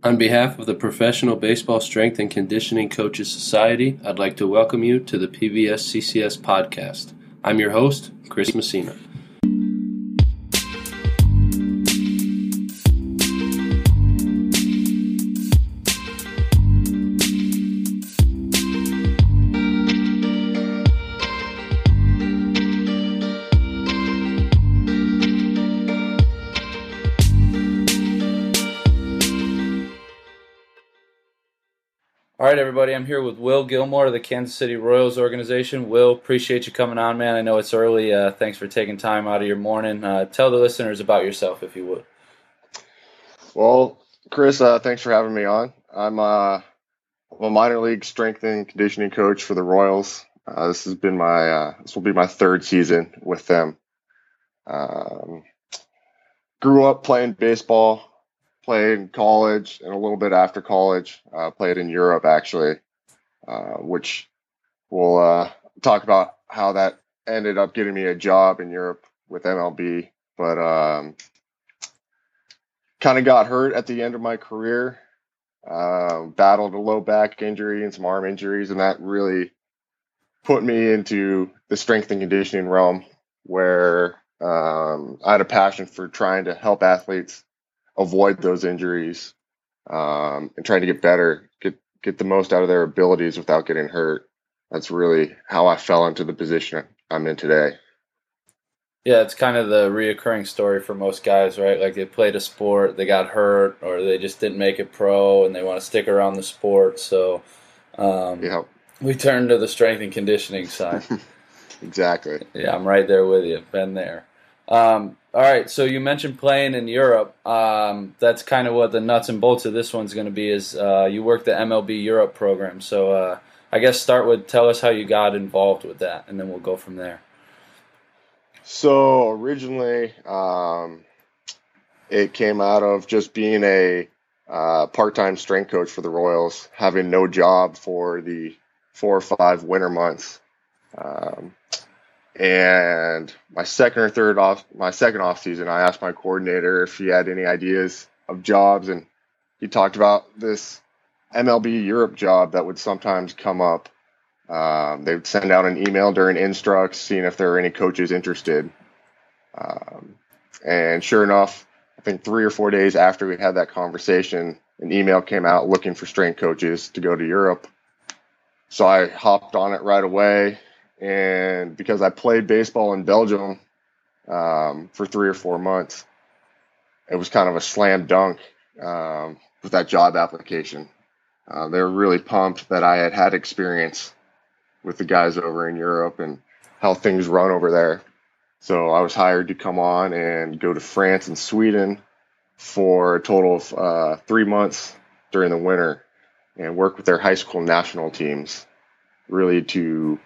On behalf of the Professional Baseball Strength and Conditioning Coaches Society, I'd like to welcome you to the PBS CCS podcast. I'm your host, Chris Messina. All right, everybody, I'm here with Will Gilmore of the Kansas City Royals organization. Will, appreciate you coming on, man. I know it's early. Thanks for taking time out of your morning. Tell the listeners about yourself, if you would. Well, Chris, thanks for having me on. I'm a minor league strength and conditioning coach for the Royals. This will be my third season with them. Grew up playing baseball. Played in college and a little bit after college. Played in Europe, actually, which we'll talk about how that ended up getting me a job in Europe with MLB. But kind of got hurt at the end of my career. Battled a low back injury and some arm injuries, and that really put me into the strength and conditioning realm where I had a passion for trying to help athletes avoid those injuries, and trying to get better, get the most out of their abilities without getting hurt. That's really how I fell into the position I'm in today. Yeah, it's kind of the reoccurring story for most guys, right? Like they played a sport, they got hurt, or they just didn't make it pro, and they want to stick around the sport. So we turn to the strength and conditioning side. Exactly. Yeah, I'm right there with you. Been there. All right, so you mentioned playing in Europe. That's kind of what the nuts and bolts of this one's going to be is you work the MLB Europe program. So I guess tell us how you got involved with that, and then we'll go from there. So originally it came out of just being a part-time strength coach for the Royals, having no job for the 4 or 5 winter months. And my second off season, I asked my coordinator if he had any ideas of jobs, and he talked about this MLB Europe job that would sometimes come up. They would send out an email during instructs, seeing if there were any coaches interested. And sure enough, I think 3 or 4 days after we had that conversation, an email came out looking for strength coaches to go to Europe. So I hopped on it right away. And because I played baseball in Belgium for 3 or 4 months, it was kind of a slam dunk with that job application. They were really pumped that I had experience with the guys over in Europe and how things run over there. So I was hired to come on and go to France and Sweden for a total of 3 months during the winter and work with their high school national teams, really to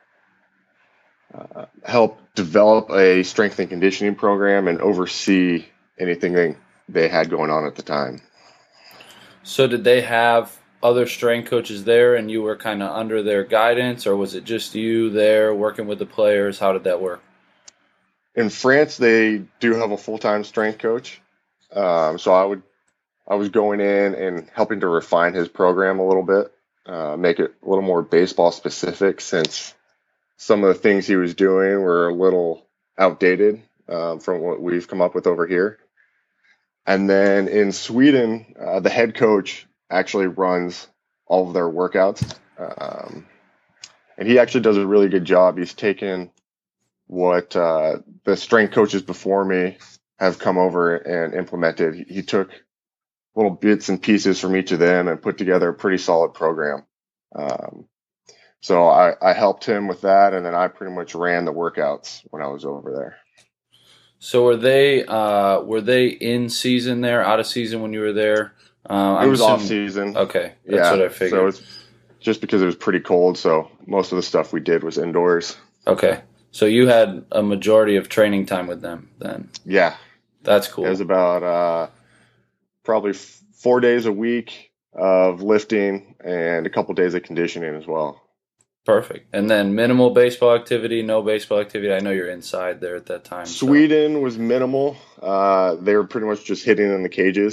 help develop a strength and conditioning program and oversee anything they had going on at the time. So did they have other strength coaches there and you were kind of under their guidance, or was it just you there working with the players? How did that work? In France, they do have a full-time strength coach. So I was going in and helping to refine his program a little bit, make it a little more baseball specific, since some of the things he was doing were a little outdated from what we've come up with over here. And then in Sweden, the head coach actually runs all of their workouts. And he actually does a really good job. He's taken what the strength coaches before me have come over and implemented. He took little bits and pieces from each of them and put together a pretty solid program. So I helped him with that, and then I pretty much ran the workouts when I was over there. So were they in season there, out of season when you were there? It was off season. Okay, that's what I figured. So it's just because it was pretty cold, so most of the stuff we did was indoors. Okay, so you had a majority of training time with them then? Yeah. That's cool. It was about probably 4 days a week of lifting and a couple days of conditioning as well. Perfect. And then minimal baseball activity, no baseball activity. I know you're inside there at that time. Sweden was minimal. They were pretty much just hitting in the cages.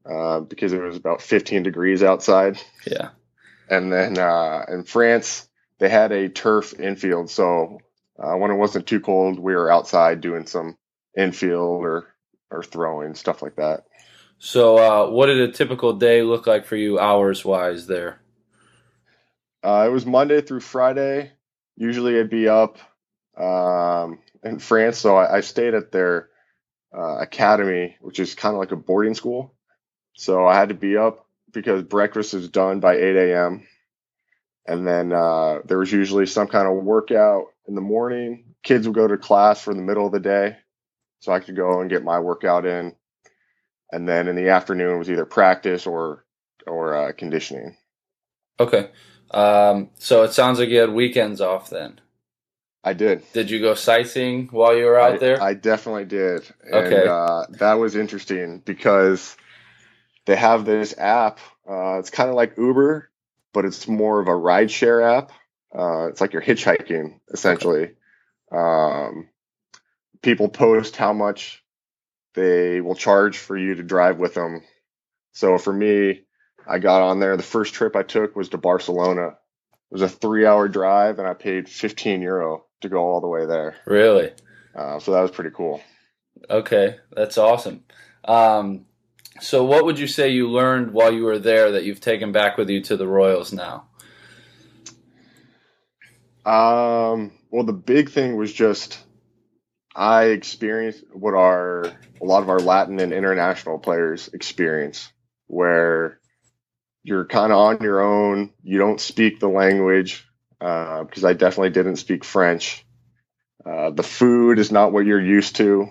because it was about 15 degrees outside. Yeah. And then in France, they had a turf infield. So when it wasn't too cold, we were outside doing some infield or throwing, stuff like that. So, what did a typical day look like for you, hours wise? There. It was Monday through Friday. Usually I'd be up in France. So I stayed at their academy, which is kind of like a boarding school. So I had to be up because breakfast is done by 8 a.m. And then there was usually some kind of workout in the morning. Kids would go to class for the middle of the day, so I could go and get my workout in. And then in the afternoon was either practice or conditioning. Okay. So it sounds like you had weekends off then. I did. Did you go sightseeing while you were out there? I definitely did. And Okay. that was interesting because they have this app. It's kind of like Uber, but it's more of a rideshare app. It's like you're hitchhiking, essentially. Um, People post how much they will charge for you to drive with them. So for me, I got on there. The first trip I took was to Barcelona. It was a 3-hour drive, and I paid €15 to go all the way there. Really? So that was pretty cool. Okay, that's awesome. So what would you say you learned while you were there that you've taken back with you to the Royals now? Well, the big thing was just I experienced what a lot of our Latin and international players experience, where you're kind of on your own. You don't speak the language, because I definitely didn't speak French. The food is not what you're used to.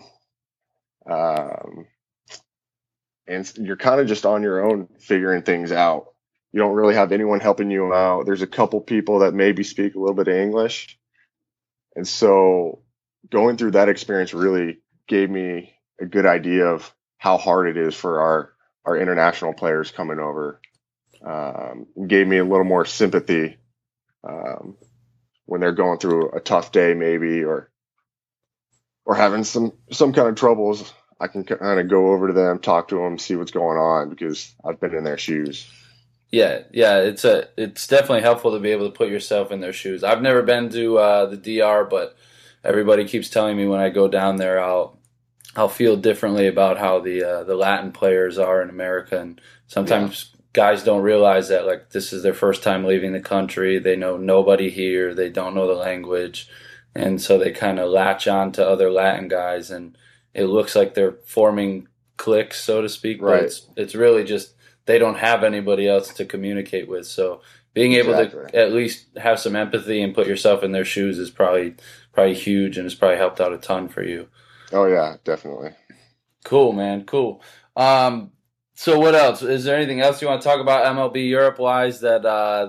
Um, and you're kind of just on your own figuring things out. You don't really have anyone helping you out. There's a couple people that maybe speak a little bit of English. And so going through that experience really gave me a good idea of how hard it is for our international players coming over. Gave me a little more sympathy when they're going through a tough day, maybe, or having some kind of troubles. I can kind of go over to them, talk to them, see what's going on, because I've been in their shoes. Yeah, it's definitely helpful to be able to put yourself in their shoes. I've never been to the DR, but everybody keeps telling me when I go down there, I'll feel differently about how the Latin players are in America, and sometimes guys don't realize that, like, this is their first time leaving the country. They know nobody here. They don't know the language, and so they kind of latch on to other Latin guys, and it looks like they're forming cliques, so to speak. Right. But it's really just they don't have anybody else to communicate with. So being able to at least have some empathy and put yourself in their shoes is probably huge, and it's probably helped out a ton for you. Oh yeah, definitely. Cool, man. Cool. So what else? Is there anything else you want to talk about MLB Europe wise that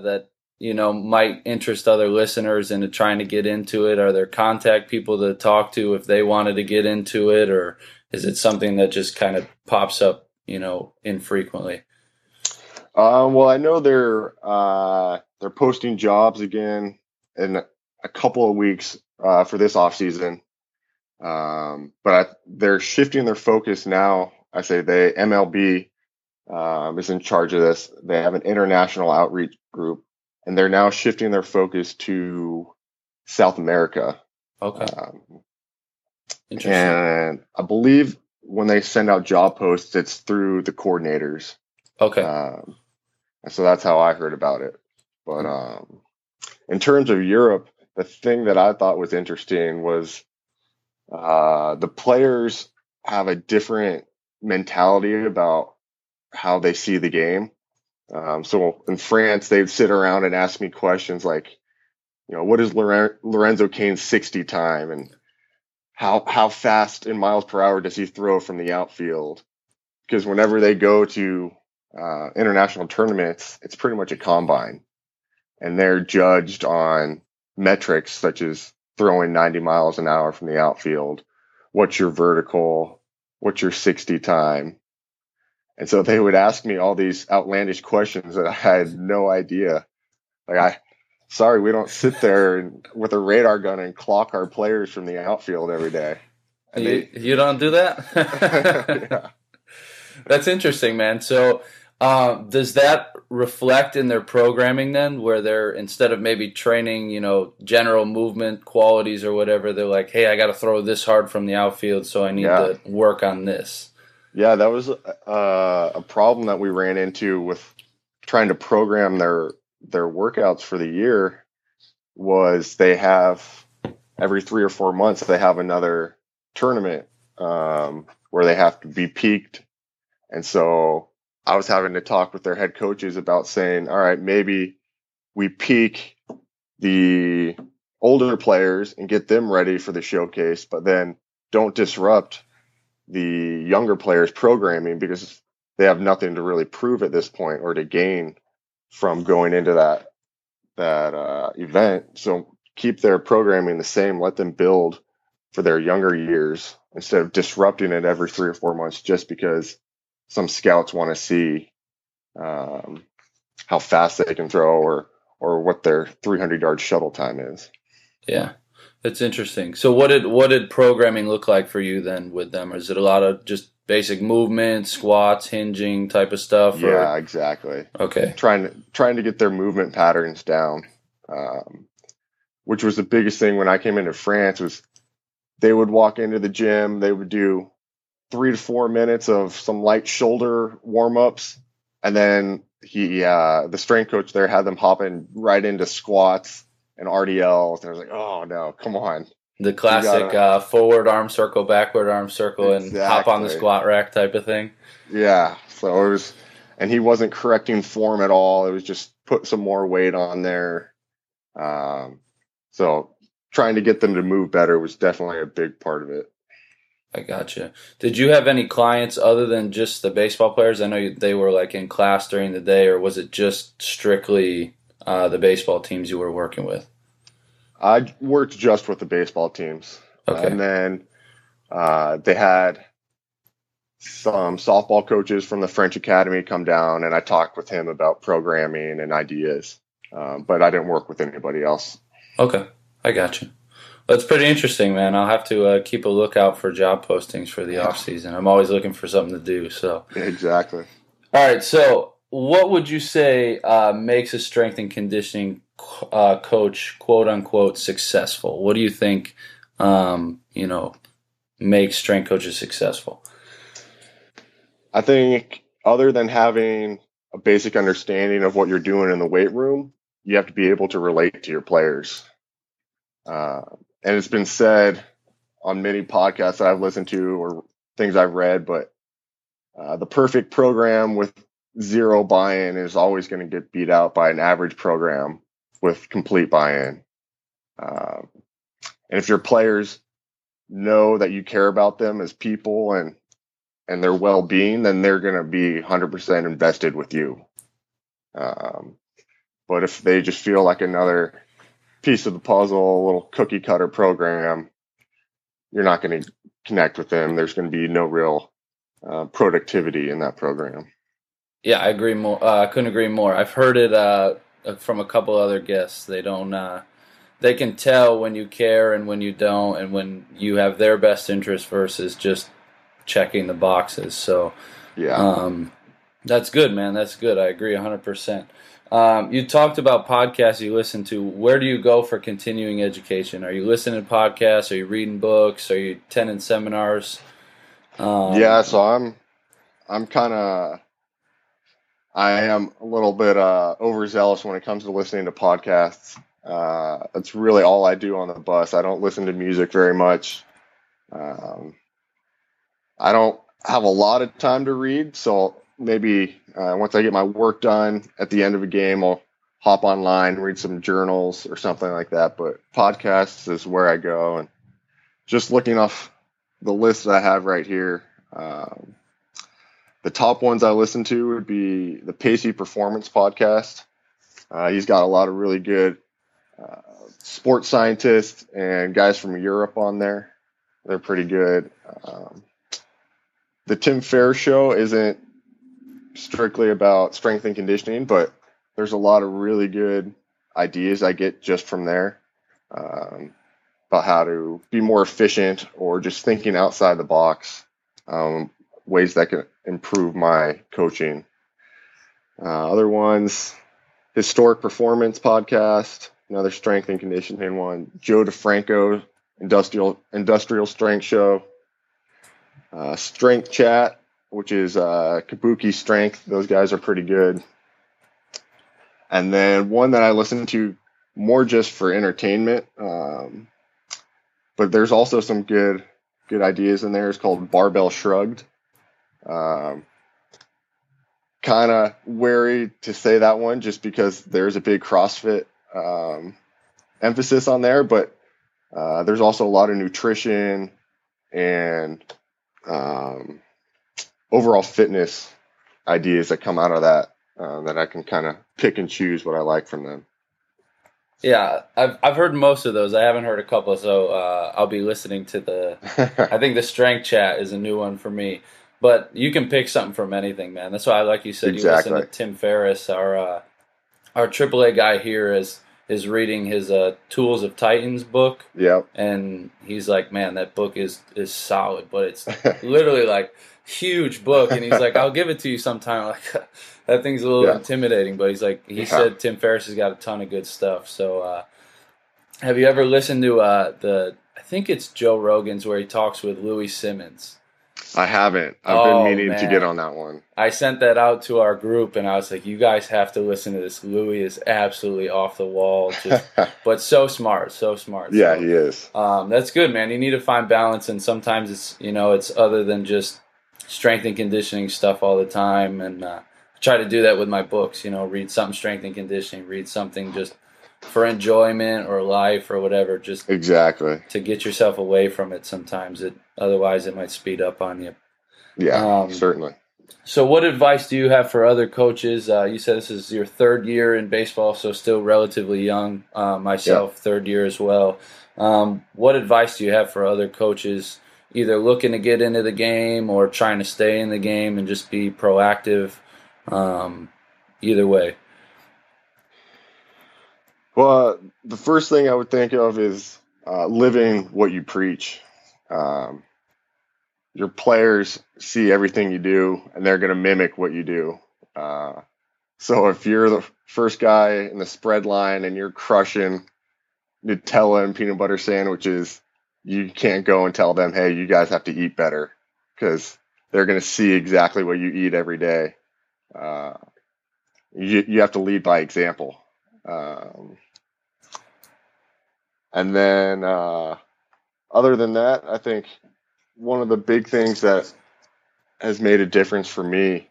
might interest other listeners into trying to get into it? Are there contact people to talk to if they wanted to get into it, or is it something that just kind of pops up, infrequently? Well, I know they're posting jobs again in a couple of weeks for this off season, but they're shifting their focus now. I say MLB is in charge of this. They have an international outreach group, and they're now shifting their focus to South America. Okay. Interesting. And I believe when they send out job posts, it's through the coordinators. Okay. And so that's how I heard about it. But in terms of Europe, the thing that I thought was interesting was the players have a different mentality about how they see the game. So in France, they'd sit around and ask me questions like, what is Lorenzo Cain's 60 time, and how fast in miles per hour does he throw from the outfield? Because whenever they go to international tournaments, it's pretty much a combine, and they're judged on metrics such as throwing 90 miles an hour from the outfield. What's your vertical? What's your 60 time? And so they would ask me all these outlandish questions that I had no idea. Like, sorry, we don't sit there with a radar gun and clock our players from the outfield every day. And you don't do that? Yeah. That's interesting, man. So, does that reflect in their programming then, where they're instead of maybe training, general movement qualities or whatever, they're like, "Hey, I got to throw this hard from the outfield, so I need Yeah. to work on this." Yeah, that was a problem that we ran into with trying to program their workouts for the year. Was they have every 3 or 4 months they have another tournament where they have to be peaked, and so I was having to talk with their head coaches about saying, all right, maybe we peak the older players and get them ready for the showcase, but then don't disrupt the younger players programming because they have nothing to really prove at this point or to gain from going into that event. So keep their programming the same, let them build for their younger years instead of disrupting it every 3 or 4 months just because some scouts want to see how fast they can throw or what their 300-yard shuttle time is. Yeah, that's interesting. So, what did programming look like for you then with them? Is it a lot of just basic movement, squats, hinging type of stuff? Yeah, exactly. Okay. Trying to get their movement patterns down, which was the biggest thing when I came into France. Was they would walk into the gym, they would do 3 to 4 minutes of some light shoulder warm ups, and then the strength coach there had them hopping right into squats and RDLs, and I was like, oh no, come on. The classic forward arm circle, backward arm circle, and hop on the squat rack type of thing. Yeah, so it was, and he wasn't correcting form at all. It was just put some more weight on there. So trying to get them to move better was definitely a big part of it. I gotcha. Did you have any clients other than just the baseball players? I know they were like in class during the day, or was it just strictly the baseball teams you were working with? I worked just with the baseball teams. Okay. And then they had some softball coaches from the French Academy come down, and I talked with him about programming and ideas. But I didn't work with anybody else. Okay. I gotcha. That's pretty interesting, man. I'll have to keep a lookout for job postings for the off season. I'm always looking for something to do. So exactly. All right. So, what would you say makes a strength and conditioning coach, quote unquote, successful? What do you think, makes strength coaches successful? I think other than having a basic understanding of what you're doing in the weight room, you have to be able to relate to your players. And it's been said on many podcasts that I've listened to or things I've read, but the perfect program with zero buy-in is always going to get beat out by an average program with complete buy-in. And if your players know that you care about them as people and their well-being, then they're going to be 100% invested with you. But if they just feel like another piece of the puzzle, a little cookie cutter program, you're not going to connect with them. There's going to be no real productivity in that program. Yeah, I agree more. I couldn't agree more. I've heard it from a couple other guests. They don't. They can tell when you care and when you don't, and when you have their best interest versus just checking the boxes. So, yeah, that's good, man. That's good. I agree 100%. You talked about podcasts you listen to. Where do you go for continuing education? Are you listening to podcasts? Are you reading books? Are you attending seminars? So I am a little bit overzealous when it comes to listening to podcasts. That's really all I do on the bus. I don't listen to music very much. I don't have a lot of time to read, so maybe once I get my work done at the end of a game, I'll hop online, read some journals or something like that. But podcasts is where I go. And just looking off the list that I have right here, the top ones I listen to would be the Pacey Performance Podcast. He's got a lot of really good sports scientists and guys from Europe on there. They're pretty good. The Tim Ferriss Show isn't strictly about strength and conditioning, but there's a lot of really good ideas I get just from there about how to be more efficient or just thinking outside the box, ways that improve my coaching. Other ones, Historic Performance Podcast, another strength and conditioning one. Joe DeFranco, Industrial Strength Show. Strength Chat, which is Kabuki Strength. Those guys are pretty good. And then one that I listen to more just for entertainment, but there's also some good ideas in there. It's called Barbell Shrugged. Kind of wary to say that one just because there's a big CrossFit emphasis on there, but there's also a lot of nutrition and overall fitness ideas that come out of that that I can kind of pick and choose what I like from them. Yeah, I've heard most of those. I haven't heard a couple, so I'll be listening to the. I think the Strength Chat is a new one for me. But you can pick something from anything, man. That's why, like you said, exactly. You listen to Tim Ferriss, our AAA guy here is reading his Tools of Titans book. Yep. And he's like, man, that book is solid, but it's literally like huge book. And he's like, I'll give it to you sometime. Like that thing's a little intimidating, but he's like, he said Tim Ferriss has got a ton of good stuff. So have you ever listened to I think it's Joe Rogan's where he talks with Louis Simmons? I haven't. I've been meaning to get on that one. I sent that out to our group, and I was like, you guys have to listen to this. Louis is absolutely off the wall, but so smart. Yeah, he is. That's good, man. You need to find balance, and sometimes it's other than just strength and conditioning stuff all the time, and I try to do that with my books. Read something strength and conditioning, read something just for enjoyment or life or whatever, just exactly to get yourself away from it. Sometimes otherwise it might speed up on you. Yeah, certainly. So what advice do you have for other coaches? You said this is your third year in baseball, so still relatively young. Myself, third year as well. What advice do you have for other coaches, either looking to get into the game or trying to stay in the game and just be proactive? Either way. Well, the first thing I would think of is living what you preach. Your players see everything you do, and they're going to mimic what you do. So if you're the first guy in the spread line and you're crushing Nutella and peanut butter sandwiches, you can't go and tell them, hey, you guys have to eat better, because they're going to see exactly what you eat every day. You have to lead by example. And then other than that, I think one of the big things that has made a difference for me,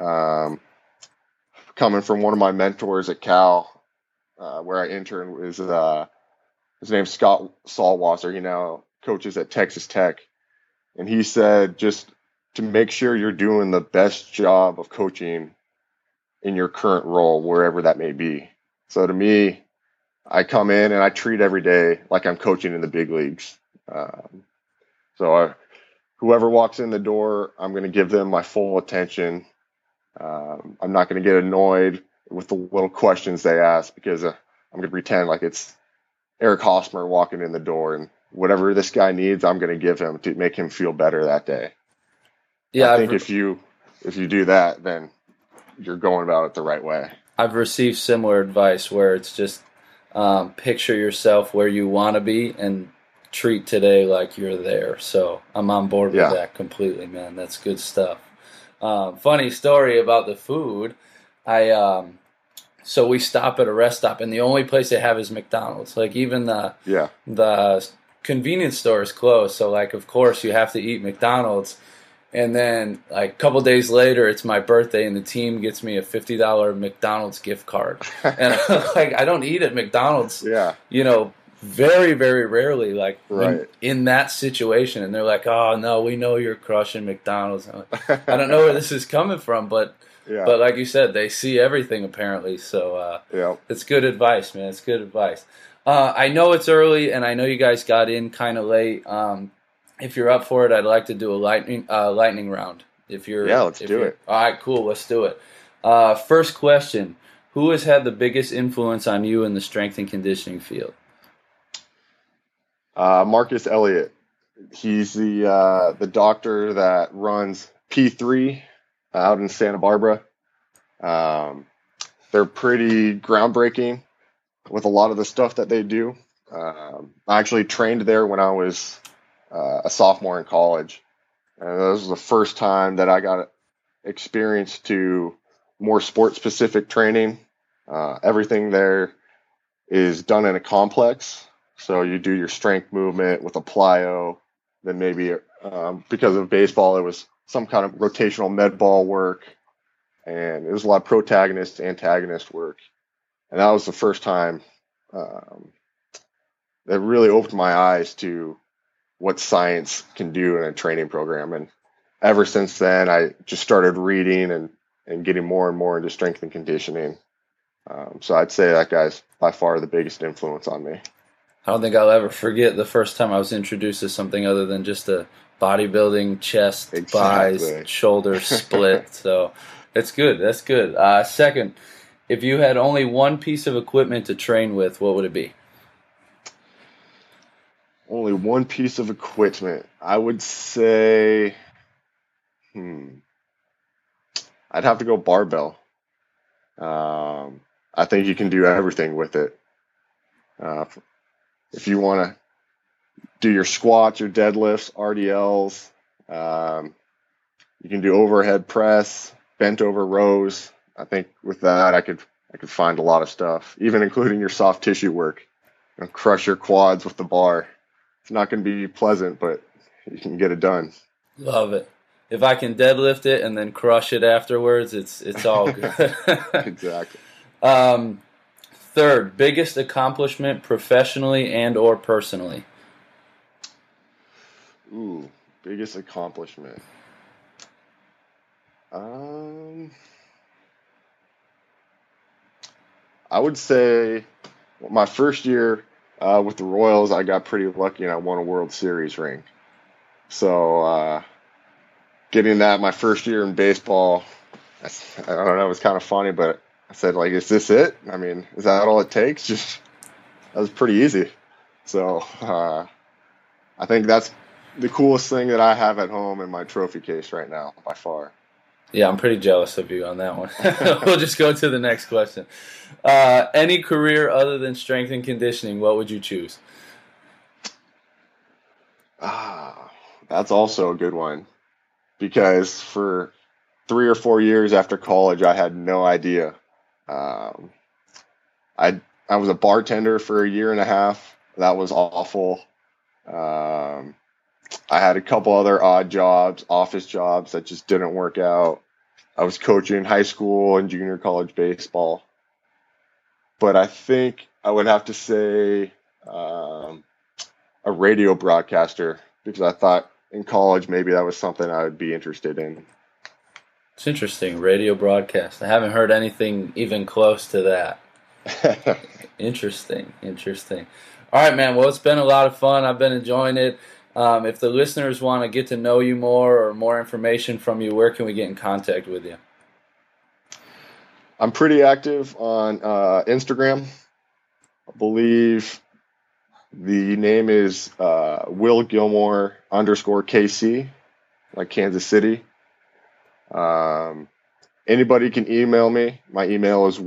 coming from one of my mentors at Cal, where I interned, was his name's Scott Salwasser. He now coaches at Texas Tech. And he said just to make sure you're doing the best job of coaching in your current role, wherever that may be. So to me, I come in and I treat every day like I'm coaching in the big leagues. Whoever walks in the door, I'm going to give them my full attention. I'm not going to get annoyed with the little questions they ask, because I'm going to pretend like it's Eric Hosmer walking in the door, and whatever this guy needs, I'm going to give him to make him feel better that day. Yeah, I think if you do that, then you're going about it the right way. I've received similar advice where it's just picture yourself where you want to be and treat today like you're there. So I'm on board with that completely, man. That's good stuff. Funny story about the food. So we stop at a rest stop, and the only place they have is McDonald's. Like even the convenience store is closed. So like, of course you have to eat McDonald's. And then, like, a couple days later, it's my birthday, and the team gets me a $50 McDonald's gift card. And I don't eat at McDonald's, very, very rarely, like, in that situation. And they're like, oh, no, we know you're crushing McDonald's. I'm like, I don't know where this is coming from, but like you said, they see everything, apparently. So it's good advice, man. It's good advice. I know it's early, and I know you guys got in kind of late. If you're up for it, I'd like to do a lightning round. Let's do it. All right, cool. Let's do it. First question: who has had the biggest influence on you in the strength and conditioning field? Marcus Elliott. He's the doctor that runs P3 out in Santa Barbara. Um, they're pretty groundbreaking with a lot of the stuff that they do. I actually trained there when I was a sophomore in college, and this was the first time that I got experience to more sport specific training. Everything there is done in a complex. So you do your strength movement with a plyo, then maybe because of baseball, it was some kind of rotational med ball work, and it was a lot of protagonist, antagonist work. And that was the first time um, that really opened my eyes to what science can do in a training program. And ever since then, I just started reading and getting more and more into strength and conditioning. So I'd say that guy's by far the biggest influence on me. I don't think I'll ever forget the first time I was introduced to something other than just a bodybuilding chest, Exactly. buys, shoulders split. So that's good. That's good. Second, if you had only one piece of equipment to train with, what would it be? Only one piece of equipment. I would say, I'd have to go barbell. I think you can do everything with it. Uh, if you want to do your squats, your deadlifts, RDLs, um, you can do overhead press, bent over rows. I think with that, I could find a lot of stuff, even including your soft tissue work. Crush your quads with the bar. It's not going to be pleasant, but you can get it done. Love it. If I can deadlift it and then crush it afterwards, it's all good. Exactly. Third, biggest accomplishment professionally and or personally. Ooh, biggest accomplishment. Um, I would say my first year with the Royals, I got pretty lucky and I won a World Series ring. So getting that my first year in baseball, I don't know, it was kind of funny, but I said, like, is this it? I mean, is that all it takes? Just that was pretty easy. So I think that's the coolest thing that I have at home in my trophy case right now, by far. Yeah, I'm pretty jealous of you on that one. We'll just go to the next question. Any career other than strength and conditioning, what would you choose? Ah, that's also a good one because for 3 or 4 years after college, I had no idea. Um, I was a bartender for a year and a half. That was awful. Um, I had a couple other odd jobs, office jobs that just didn't work out. I was coaching high school and junior college baseball, but I think I would have to say um, a radio broadcaster because I thought in college maybe that was something I would be interested in. It's interesting, radio broadcast. I haven't heard anything even close to that. Interesting, interesting. All right, man. Well, it's been a lot of fun. I've been enjoying it. If the listeners want to get to know you more or more information from you, where can we get in contact with you? I'm pretty active on Instagram. I believe the name is Will Gilmore _ KC, like Kansas City. Um, Anybody can email me. My email is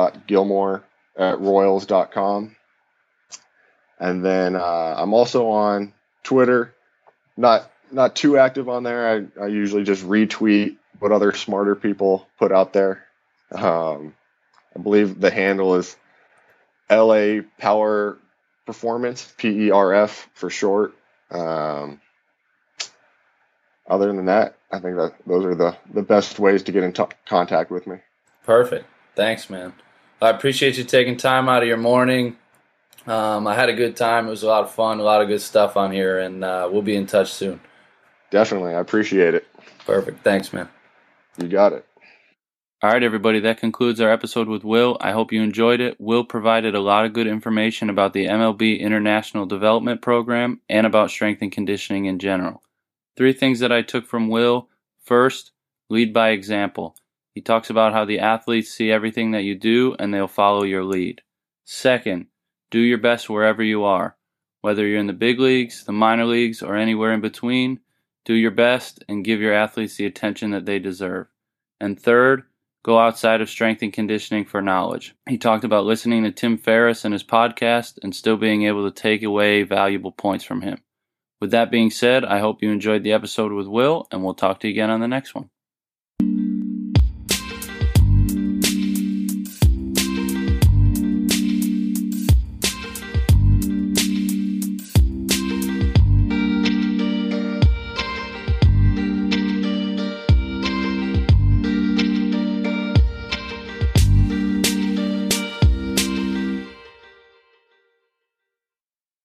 will.gilmore@royals.com. And then I'm also on Twitter. Not too active on there. I usually just retweet what other smarter people put out there. I believe the handle is LA Power Performance, PERF for short. Um, Other than that, I think that those are the best ways to get in contact with me. Perfect. Thanks, man. I appreciate you taking time out of your morning. I had a good time. It was a lot of fun, a lot of good stuff on here, and we'll be in touch soon. Definitely. I appreciate it. Perfect. Thanks, man. You got it. All right, everybody, that concludes our episode with Will. I hope you enjoyed it. Will provided a lot of good information about the MLB International Development Program and about strength and conditioning in general. 3 things that I took from Will. First, lead by example. He talks about how the athletes see everything that you do and they'll follow your lead. Second, do your best wherever you are. Whether you're in the big leagues, the minor leagues, or anywhere in between, do your best and give your athletes the attention that they deserve. And third, go outside of strength and conditioning for knowledge. He talked about listening to Tim Ferriss and his podcast and still being able to take away valuable points from him. With that being said, I hope you enjoyed the episode with Will, and we'll talk to you again on the next one.